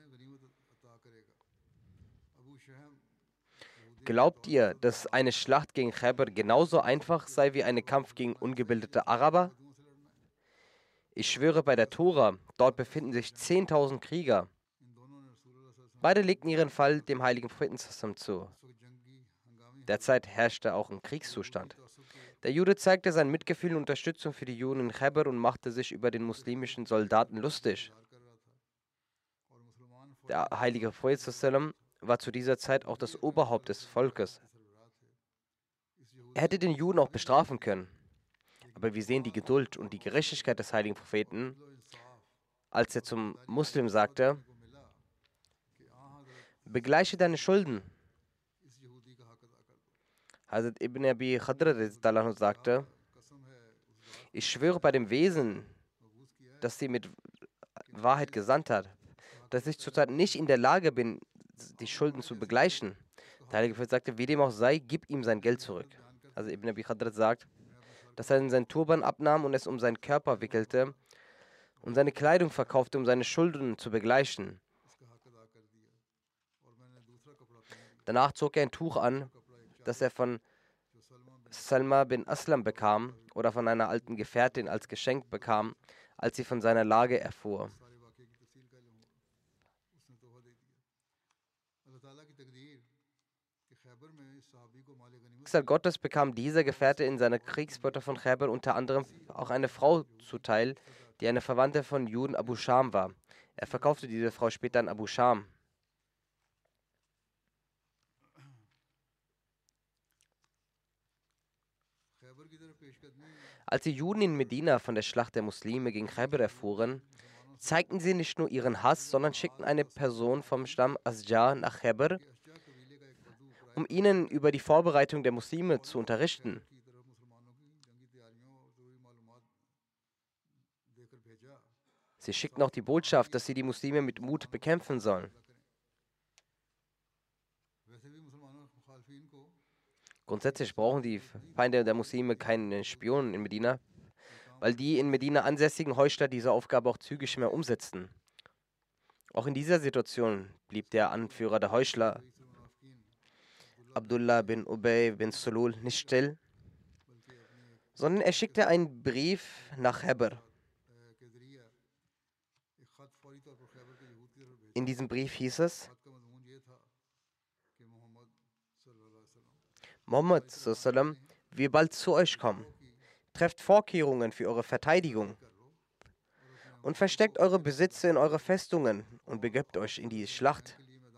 Glaubt ihr, dass eine Schlacht gegen Khaybar genauso einfach sei wie ein Kampf gegen ungebildete Araber? Ich schwöre bei der Tora, dort befinden sich zehntausend Krieger. Beide legten ihren Fall dem heiligen Propheten zusammen zu. Derzeit herrschte auch ein Kriegszustand. Der Jude zeigte sein Mitgefühl und Unterstützung für die Juden in Khaybar und machte sich über den muslimischen Soldaten lustig. Der heilige Prophet sallam war zu dieser Zeit auch das Oberhaupt des Volkes. Er hätte den Juden auch bestrafen können. Aber wir sehen die Geduld und die Gerechtigkeit des heiligen Propheten, als er zum Muslim sagte: Begleiche deine Schulden. Hazrat Ibn Abi Khadr sagte: Ich schwöre bei dem Wesen, das sie mit Wahrheit gesandt hat, dass ich zurzeit nicht in der Lage bin, die Schulden zu begleichen. Der heilige Prophet sagte: Wie dem auch sei, gib ihm sein Geld zurück. Also Ibn Abi Khadr sagt, dass er seinen Turban abnahm und es um seinen Körper wickelte und seine Kleidung verkaufte, um seine Schulden zu begleichen. Danach zog er ein Tuch an, das er von Salma bin Aslam bekam oder von einer alten Gefährtin als Geschenk bekam, als sie von seiner Lage erfuhr. Schicksal Gottes bekam dieser Gefährte in seiner Kriegsbeute von Khaybar unter anderem auch eine Frau zuteil, die eine Verwandte von Juden Abu Sham war. Er verkaufte diese Frau später an Abu Sham. Als die Juden in Medina von der Schlacht der Muslime gegen Khaybar erfuhren, zeigten sie nicht nur ihren Hass, sondern schickten eine Person vom Stamm Asjar nach Khaybar, um ihnen über die Vorbereitung der Muslime zu unterrichten. Sie schickten auch die Botschaft, dass sie die Muslime mit Mut bekämpfen sollen. Grundsätzlich brauchen die Feinde der Muslime keinen Spionen in Medina, weil die in Medina ansässigen Heuchler diese Aufgabe auch zügig mehr umsetzten. Auch in dieser Situation blieb der Anführer der Heuchler, Abdullah bin Ubay bin Sulul, nicht still, sondern er schickte einen Brief nach Khaybar. In diesem Brief hieß es: Muhammad sallam, wir bald zu euch kommen. Trefft Vorkehrungen für eure Verteidigung und versteckt eure Besitze in eure Festungen und begebt euch in die Schlacht.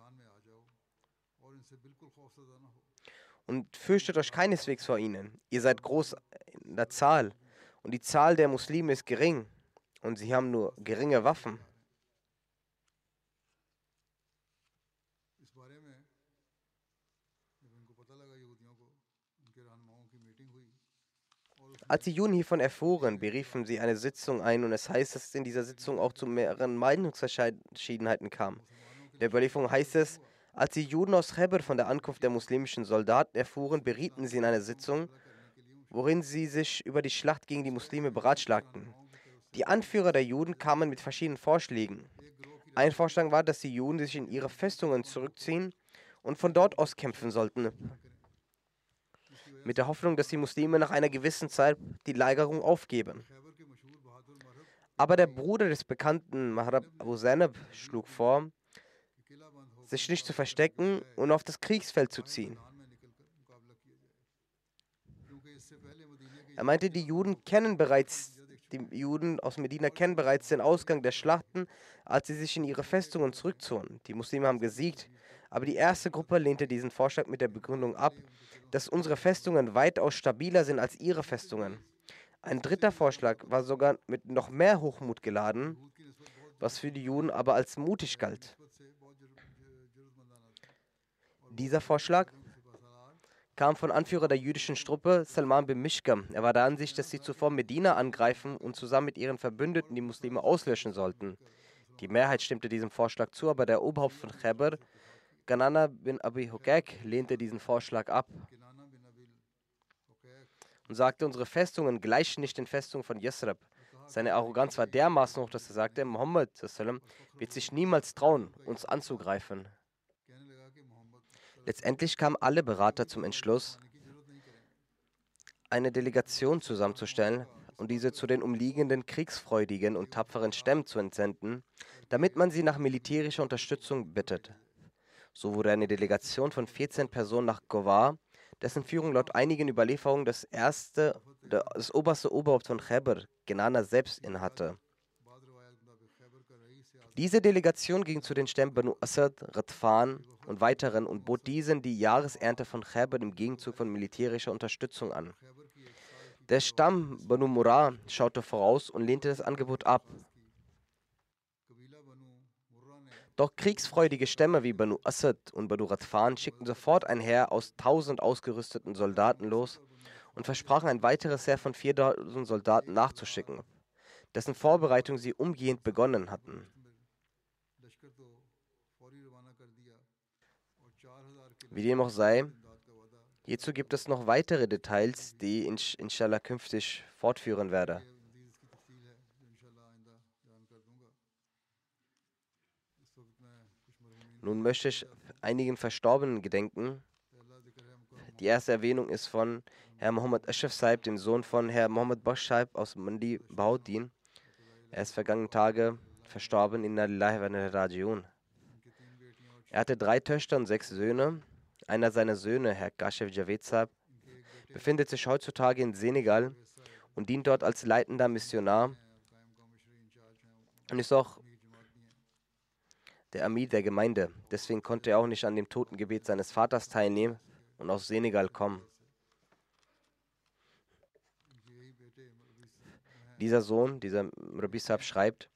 Und fürchtet euch keineswegs vor ihnen. Ihr seid groß in der Zahl und die Zahl der Muslime ist gering und sie haben nur geringe Waffen. Als die Juden hiervon erfuhren, beriefen sie eine Sitzung ein und es heißt, dass es in dieser Sitzung auch zu mehreren Meinungsverschiedenheiten kam. In der Überlieferung heißt es: Als die Juden aus Khaybar von der Ankunft der muslimischen Soldaten erfuhren, berieten sie in einer Sitzung, worin sie sich über die Schlacht gegen die Muslime beratschlagten. Die Anführer der Juden kamen mit verschiedenen Vorschlägen. Ein Vorschlag war, dass die Juden sich in ihre Festungen zurückziehen und von dort aus kämpfen sollten, mit der Hoffnung, dass die Muslime nach einer gewissen Zeit die Lagerung aufgeben. Aber der Bruder des bekannten Mahrab Abu Zainab schlug vor, sich nicht zu verstecken und auf das Kriegsfeld zu ziehen. Er meinte, die Juden kennen bereits Die Juden aus Medina kennen bereits den Ausgang der Schlachten, als sie sich in ihre Festungen zurückzogen. Die Muslime haben gesiegt, aber die erste Gruppe lehnte diesen Vorschlag mit der Begründung ab, dass unsere Festungen weitaus stabiler sind als ihre Festungen. Ein dritter Vorschlag war sogar mit noch mehr Hochmut geladen, was für die Juden aber als mutig galt. Dieser Vorschlag kam von Anführer der jüdischen Truppe, Salman bin Mishkam. Er war der Ansicht, dass sie zuvor Medina angreifen und zusammen mit ihren Verbündeten die Muslime auslöschen sollten. Die Mehrheit stimmte diesem Vorschlag zu, aber der Oberhaupt von Khaybar, Ganana bin Abi Hukak, lehnte diesen Vorschlag ab und sagte, unsere Festungen gleichen nicht den Festungen von Yasrib. Seine Arroganz war dermaßen hoch, dass er sagte, Mohammed wird sich niemals trauen, uns anzugreifen. Letztendlich kamen alle Berater zum Entschluss, eine Delegation zusammenzustellen und diese zu den umliegenden kriegsfreudigen und tapferen Stämmen zu entsenden, damit man sie nach militärischer Unterstützung bittet. So wurde eine Delegation von vierzehn Personen nach Gowar, dessen Führung laut einigen Überlieferungen das erste, das oberste Oberhaupt von Khaybar, Ganana, selbst innehatte. Diese Delegation ging zu den Stämmen Banu Asad, Ghatfan und weiteren und bot diesen die Jahresernte von Khaybar im Gegenzug von militärischer Unterstützung an. Der Stamm Banu Murrah schaute voraus und lehnte das Angebot ab. Doch kriegsfreudige Stämme wie Banu Asad und Banu Ghatfan schickten sofort ein Heer aus tausend ausgerüsteten Soldaten los und versprachen ein weiteres Heer von viertausend Soldaten nachzuschicken, dessen Vorbereitung sie umgehend begonnen hatten. Wie dem auch sei, hierzu gibt es noch weitere Details, die ich inshallah künftig fortführen werde. Nun möchte ich einigen Verstorbenen gedenken. Die erste Erwähnung ist von Herr Mohammed Ashraf Sahib, dem Sohn von Herr Mohammed Bakhsh Sahib aus Mandi Bahauddin. Er ist vergangene Tage verstorben, inna lillahi wa inna ilaihi raji'un. Er hatte drei Töchter und sechs Söhne. Einer seiner Söhne, Herr Kashif Javed Sahib, befindet sich heutzutage in Senegal und dient dort als leitender Missionar und ist auch der Amir der Gemeinde. Deswegen konnte er auch nicht an dem Totengebet seines Vaters teilnehmen und aus Senegal kommen. Dieser Sohn, dieser Rabbi Sahib, schreibt: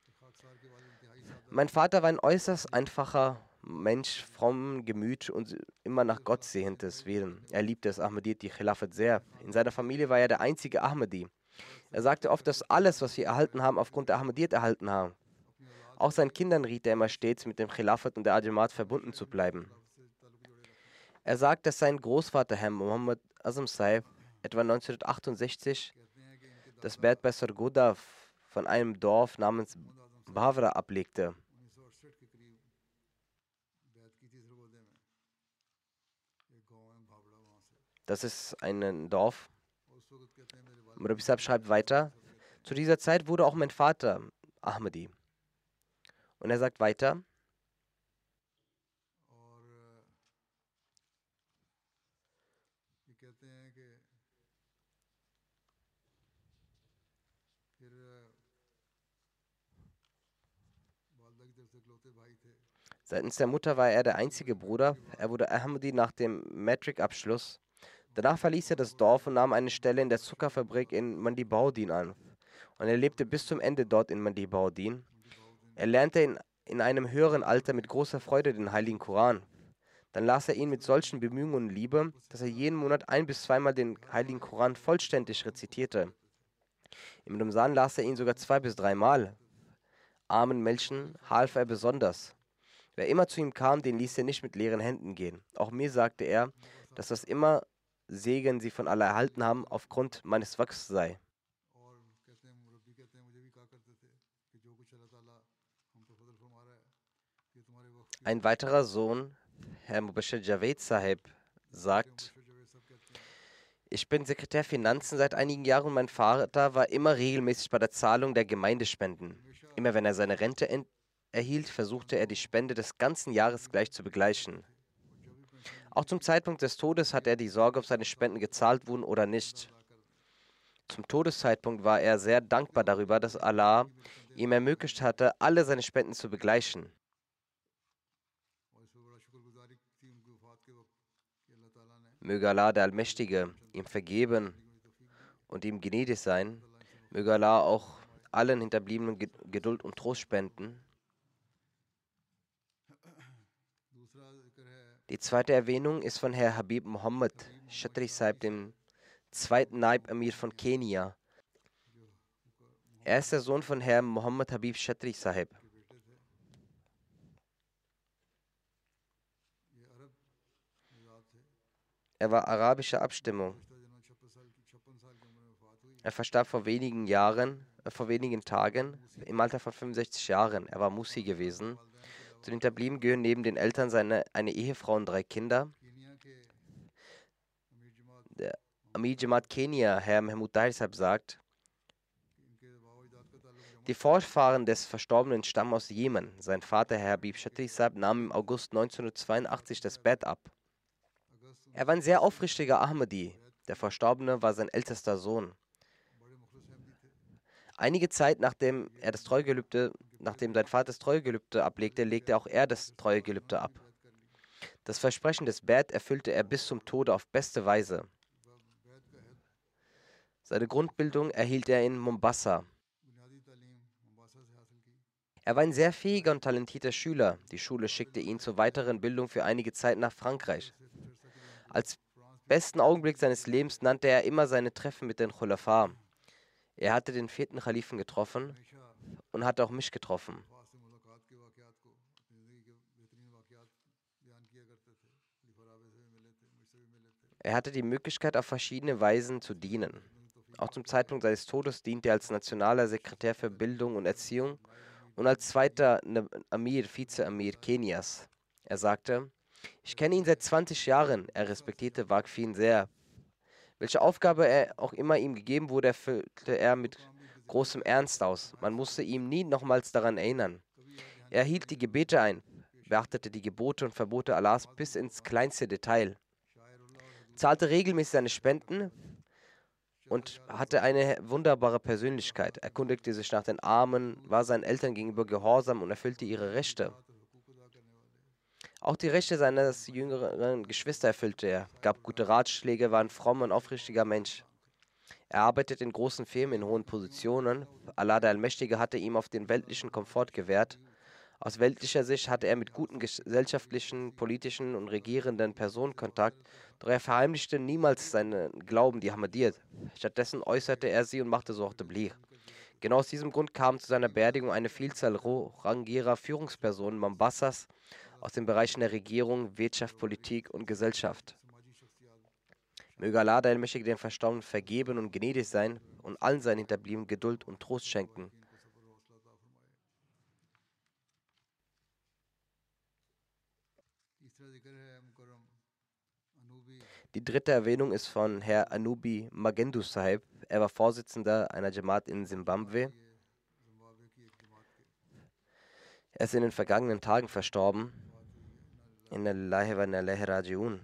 Mein Vater war ein äußerst einfacher Mensch, fromm Gemüt und immer nach Gott sehendes Wesen. Er liebte es Ahmadiyyat, die Khilafat, sehr. In seiner Familie war er der einzige Ahmadi. Er sagte oft, dass alles, was wir erhalten haben, aufgrund der Ahmadiyyat erhalten haben. Auch seinen Kindern riet er immer stets, mit dem Khilafat und der Ajamat verbunden zu bleiben. Er sagt, dass sein Großvater, Herr Mohammed Azam Sahib, etwa neunzehnhundertachtundsechzig das Bert bei Sargodha von einem Dorf namens Bhavra ablegte. Das ist ein Dorf. Rabbi Sahib schreibt weiter: Zu dieser Zeit wurde auch mein Vater Ahmadi. Und er sagt weiter: Seitens der Mutter war er der einzige Bruder. Er wurde Ahmadi nach dem Matric-Abschluss. Danach verließ er das Dorf und nahm eine Stelle in der Zuckerfabrik in Mandi Bahauddin an. Und er lebte bis zum Ende dort in Mandi Bahauddin. Er lernte in, in einem höheren Alter mit großer Freude den Heiligen Koran. Dann las er ihn mit solchen Bemühungen und Liebe, dass er jeden Monat ein- bis zweimal den Heiligen Koran vollständig rezitierte. Im Ramsan las er ihn sogar zwei- bis dreimal. Armen Menschen half er besonders. Wer immer zu ihm kam, den ließ er nicht mit leeren Händen gehen. Auch mir sagte er, dass das immer Segen sie von Allah erhalten haben, aufgrund meines Wachs sei. Ein weiterer Sohn, Herr Mubashir Javed Sahib, sagt: Ich bin Sekretär Finanzen seit einigen Jahren und mein Vater war immer regelmäßig bei der Zahlung der Gemeindespenden. Immer wenn er seine Rente erhielt, versuchte er die Spende des ganzen Jahres gleich zu begleichen. Auch zum Zeitpunkt des Todes hat er die Sorge, ob seine Spenden gezahlt wurden oder nicht. Zum Todeszeitpunkt war er sehr dankbar darüber, dass Allah ihm ermöglicht hatte, alle seine Spenden zu begleichen. Möge Allah, der Allmächtige, ihm vergeben und ihm gnädig sein. Möge Allah auch allen Hinterbliebenen Geduld und Trost spenden. Die zweite Erwähnung ist von Herr Habib Muhammad Chatri Sahib, dem zweiten Naib Amir von Kenia. Er ist der Sohn von Herrn Muhammad Habib Chatri Sahib. Er war arabischer Abstimmung. Er verstarb vor wenigen Jahren, äh, vor wenigen Tagen, im Alter von fünfundsechzig Jahren. Er war Musi gewesen. Zu den Hinterbliebenen gehören neben den Eltern seine, eine Ehefrau und drei Kinder. Der Amir Jamaat Kenia, Herr Mahmoud Tahir Sahib, sagt, die Vorfahren des Verstorbenen stammen aus Jemen. Sein Vater, Herr Habib Chatri Sahib, nahm im August neunzehnhundertzweiundachtzig das Bett ab. Er war ein sehr aufrichtiger Ahmadi. Der Verstorbene war sein ältester Sohn. Einige Zeit nachdem er das Treugelübde, nachdem sein Vater das Treugelübde ablegte, legte auch er das Treugelübde ab. Das Versprechen des Bad erfüllte er bis zum Tode auf beste Weise. Seine Grundbildung erhielt er in Mombasa. Er war ein sehr fähiger und talentierter Schüler. Die Schule schickte ihn zur weiteren Bildung für einige Zeit nach Frankreich. Als besten Augenblick seines Lebens nannte er immer seine Treffen mit den Khulafa. Er hatte den vierten Khalifen getroffen und hat auch mich getroffen. Er hatte die Möglichkeit, auf verschiedene Weisen zu dienen. Auch zum Zeitpunkt seines Todes diente er als nationaler Sekretär für Bildung und Erziehung und als zweiter Amir, Vize-Amir Kenias. Er sagte, ich kenne ihn seit zwanzig Jahren. Er respektierte Waqfin sehr. Welche Aufgabe er auch immer ihm gegeben wurde, erfüllte er mit großem Ernst aus. Man musste ihm nie nochmals daran erinnern. Er hielt die Gebete ein, beachtete die Gebote und Verbote Allahs bis ins kleinste Detail, zahlte regelmäßig seine Spenden und hatte eine wunderbare Persönlichkeit. Er erkundigte sich nach den Armen, war seinen Eltern gegenüber gehorsam und erfüllte ihre Rechte. Auch die Rechte seines jüngeren Geschwister erfüllte er, gab gute Ratschläge, war ein frommer und aufrichtiger Mensch. Er arbeitete in großen Firmen in hohen Positionen. Allah der Allmächtige hatte ihm auf den weltlichen Komfort gewährt. Aus weltlicher Sicht hatte er mit guten gesellschaftlichen, politischen und regierenden Personen Kontakt, doch er verheimlichte niemals seinen Glauben, die Ahmadiyyat. Stattdessen äußerte er sie und machte so auch Tabligh. Genau aus diesem Grund kam zu seiner Beerdigung eine Vielzahl rangierer Führungspersonen Mombasas aus den Bereichen der Regierung, Wirtschaft, Politik und Gesellschaft. Möge Allah der Allmächtige den Verstorbenen vergeben und gnädig sein und allen seinen Hinterbliebenen Geduld und Trost schenken. Die dritte Erwähnung ist von Herr Anubi Magendu Sahib. Er war Vorsitzender einer Jamaat in Simbabwe. Er ist in den vergangenen Tagen verstorben. Inna lillahi wa inna ilaihi raji'un.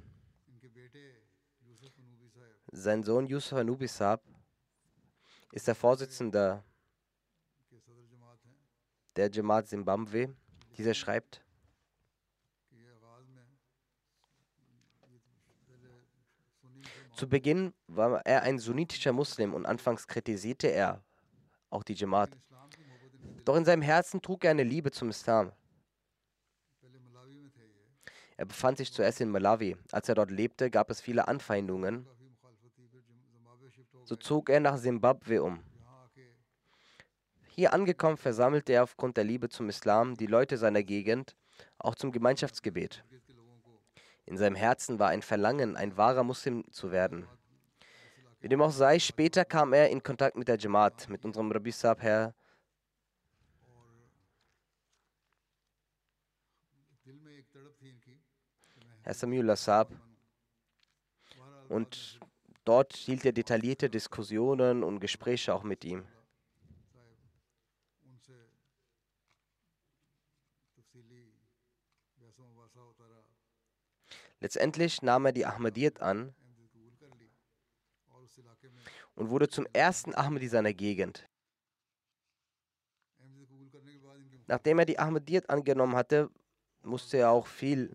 Sein Sohn Yusuf Anubi Sahib ist der Vorsitzende der Jamaat Simbabwe. Dieser schreibt, zu Beginn war er ein sunnitischer Muslim und anfangs kritisierte er auch die Jamaat. Doch in seinem Herzen trug er eine Liebe zum Islam. Er befand sich zuerst in Malawi. Als er dort lebte, gab es viele Anfeindungen. So zog er nach Simbabwe um. Hier angekommen, versammelte er aufgrund der Liebe zum Islam die Leute seiner Gegend, auch zum Gemeinschaftsgebet. In seinem Herzen war ein Verlangen, ein wahrer Muslim zu werden. Wie dem auch sei, später kam er in Kontakt mit der Jamaat, mit unserem Rabbi Sahib, Herr Herr Samiullah Sahib. Und dort hielt er detaillierte Diskussionen und Gespräche auch mit ihm. Letztendlich nahm er die Ahmadiyyat an und wurde zum ersten Ahmadi seiner Gegend. Nachdem er die Ahmadiyyat angenommen hatte, musste er auch viel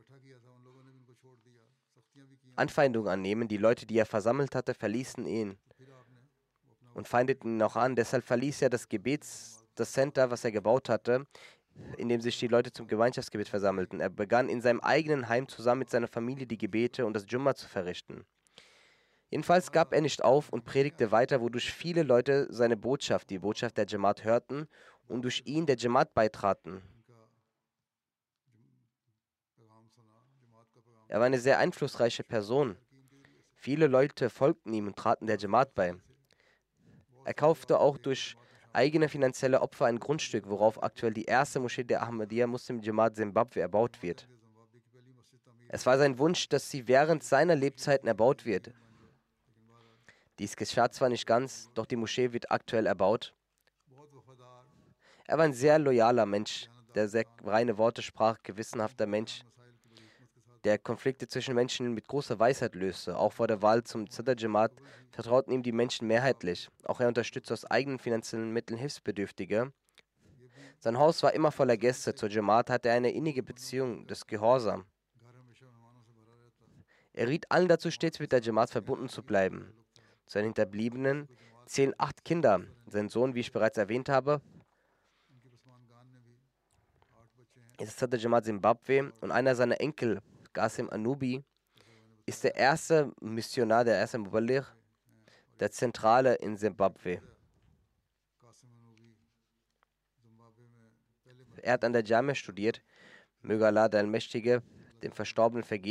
Anfeindungen annehmen. Die Leute, die er versammelt hatte, verließen ihn und feindeten ihn auch an. Deshalb verließ er das Gebets, das Center, was er gebaut hatte, in dem sich die Leute zum Gemeinschaftsgebet versammelten. Er begann in seinem eigenen Heim zusammen mit seiner Familie die Gebete und das Jumma zu verrichten. Jedenfalls gab er nicht auf und predigte weiter, wodurch viele Leute seine Botschaft, die Botschaft der Jamaat, hörten und durch ihn der Jamaat beitraten. Er war eine sehr einflussreiche Person. Viele Leute folgten ihm und traten der Jamaat bei. Er kaufte auch durch eigene finanzielle Opfer ein Grundstück, worauf aktuell die erste Moschee der Ahmadiyya Muslim Jamaat Simbabwe erbaut wird. Es war sein Wunsch, dass sie während seiner Lebzeiten erbaut wird. Dies geschah zwar nicht ganz, doch die Moschee wird aktuell erbaut. Er war ein sehr loyaler Mensch, der sehr reine Worte sprach, gewissenhafter Mensch, der Konflikte zwischen Menschen mit großer Weisheit löste. Auch vor der Wahl zum Sadr Jamaat vertrauten ihm die Menschen mehrheitlich. Auch er unterstützte aus eigenen finanziellen Mitteln Hilfsbedürftige. Sein Haus war immer voller Gäste. Zur Jamaat hatte er eine innige Beziehung des Gehorsams. Er riet allen dazu, stets mit der Jamaat verbunden zu bleiben. Zu seinen Hinterbliebenen zählen acht Kinder. Sein Sohn, wie ich bereits erwähnt habe, ist Sadr Jamaat Simbabwe und einer seiner Enkel, Qasim Anubi, ist der erste Missionar, der erste Muballigh der Zentrale in Simbabwe. Er hat an der Jamia studiert. Möge Allah, der Allmächtige, dem Verstorbenen vergeben.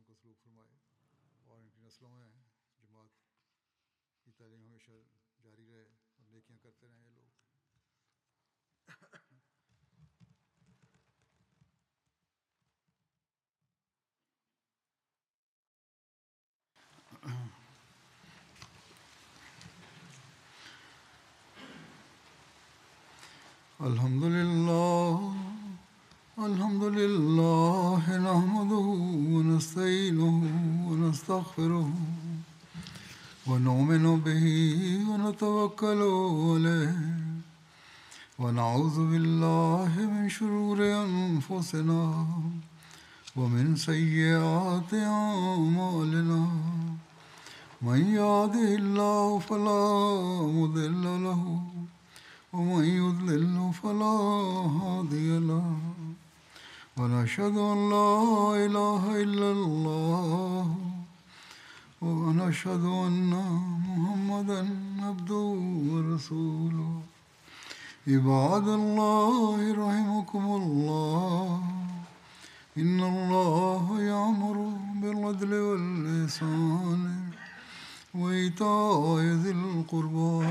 Alhamdulillah, Alhamdulillah, nahmaduhu wa nasta'inuhu wa nastaghfiruhu wa nu'minu bihi wa natawakkalu alayhi wa na'udhu billahi min shururi anfusina wa min sayyiati a'malina. Man yahdihillahu fala mudilla lahu ومن يضلل فلا هادي له ونشهد أن لا إله إلا الله ونشهد أن محمدا عبده ورسوله عباد الله رحمكم الله إن الله يأمر بالعدل والإحسان وإيتاء ذي القربى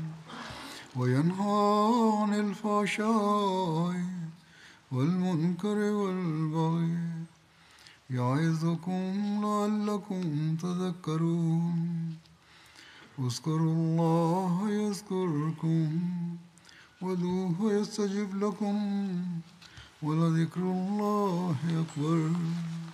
وينهى عن الفحشاء والمنكر والبغي يعظكم لعلكم تذكرون اذكروا الله يذكركم وادعوه يستجب لكم ولذكر الله أكبر.